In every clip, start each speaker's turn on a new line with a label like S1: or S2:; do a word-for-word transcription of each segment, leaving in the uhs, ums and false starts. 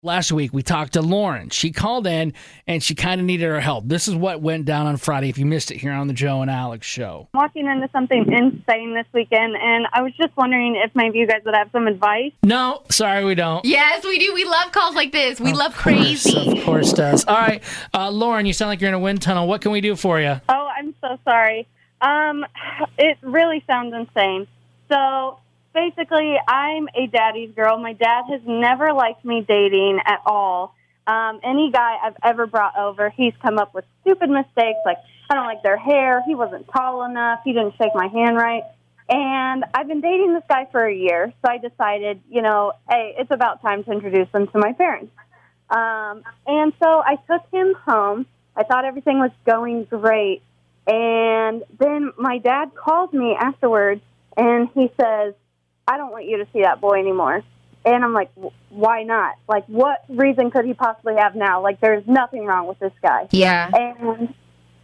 S1: Last week, we talked to Lauren. She called in, and she kind of needed our help. This is what went down on Friday, if you missed it here on the Joe and Alex show.
S2: I'm walking into something insane this weekend, and I was just wondering if maybe you guys would have some advice.
S1: No, sorry, we don't.
S3: Yes, we do. We love calls like this. We
S1: Of
S3: love
S1: course,
S3: crazy.
S1: Of course does. All right, uh, Lauren, you sound like you're in a wind tunnel. What can we do for you?
S2: Oh, I'm so sorry. Um, it really sounds insane. So basically, I'm a daddy's girl. My dad has never liked me dating at all. Um, any guy I've ever brought over, he's come up with stupid mistakes, like I don't like their hair, he wasn't tall enough, he didn't shake my hand right. And I've been dating this guy for a year, so I decided, you know, hey, it's about time to introduce him to my parents. Um, and so I took him home. I thought everything was going great. And then my dad called me afterwards, and he says, I don't want you to see that boy anymore. And I'm like, why not? Like, what reason could he possibly have now? Like, there's nothing wrong with this guy.
S3: Yeah.
S2: And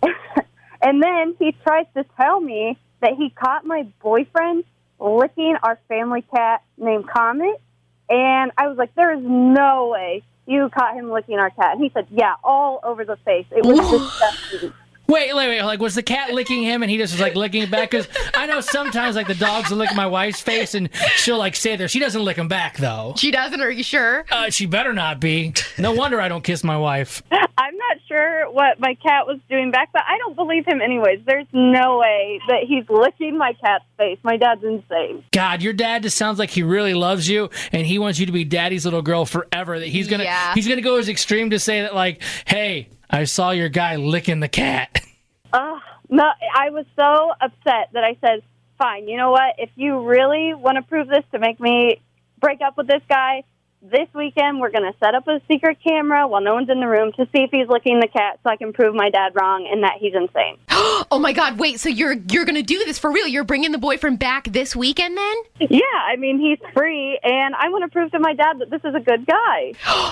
S2: and then he tries to tell me that he caught my boyfriend licking our family cat named Comet. And I was like, there is no way you caught him licking our cat. And he said, yeah, all over the face. It was disgusting.
S1: Wait, wait, wait. Like, was the cat licking him and he just was, like, licking it back? Because I know sometimes, like, the dogs will lick my wife's face and she'll, like, stay there. She doesn't lick him back, though.
S3: She doesn't, are you sure?
S1: Uh, she better not be. No wonder I don't kiss my wife.
S2: I'm not sure what my cat was doing back, but I don't believe him anyways. There's no way that he's licking my cat's face. My dad's insane.
S1: God, your dad just sounds like he really loves you and he wants you to be daddy's little girl forever. That he's gonna
S3: Yeah.
S1: he's gonna go as extreme to say that, like, hey, I saw your guy licking the cat.
S2: Uh, no, I was so upset that I said, fine, you know what? If you really want to prove this to make me break up with this guy, this weekend we're going to set up a secret camera while no one's in the room to see if he's licking the cat so I can prove my dad wrong and that he's insane.
S3: Oh my God! Wait, so you're you're gonna do this for real? You're bringing the boyfriend back this weekend, then?
S2: Yeah, I mean, he's free, and I want to prove to my dad that this is a good guy.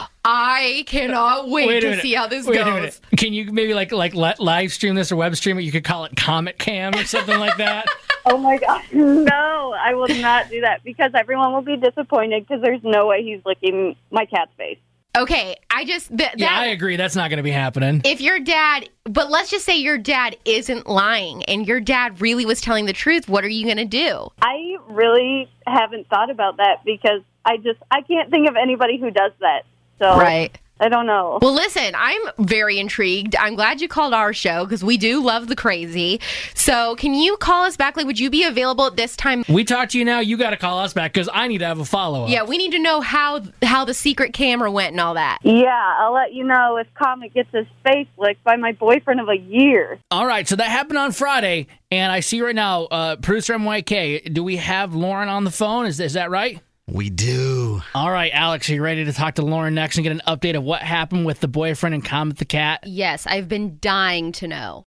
S3: I cannot wait,
S1: Wait a
S3: to
S1: minute.
S3: see how this
S1: Wait a
S3: goes.
S1: minute. Can you maybe like like let, live stream this or web stream it? You could call it Comet Cam or something like that.
S2: Oh, my God. No, I will not do that because everyone will be disappointed because there's no way he's licking my cat's face.
S3: Okay, I just th- that.
S1: Yeah, I agree. That's not going to be happening.
S3: If your dad, but let's just say your dad isn't lying and your dad really was telling the truth, what are you going to do?
S2: I really haven't thought about that because I just, I can't think of anybody who does that. So
S3: Right.
S2: I don't know.
S3: Well, listen, I'm very intrigued. I'm glad you called our show because we do love the crazy. So can you call us back? Like, would you be available at this time?
S1: We talked to you now. You got to call us back because I need to have a follow-up.
S3: Yeah, we need to know how how the secret camera went and all that.
S2: Yeah, I'll let you know if Comet gets his face licked by my boyfriend of a year.
S1: All right, so that happened on Friday, and I see right now, uh, producer M Y K, do we have Lauren on the phone? Is, is that right?
S4: We do.
S1: All right, Alex, are you ready to talk to Lauren next and get an update of what happened with the boyfriend and Comet the cat?
S3: Yes, I've been dying to know.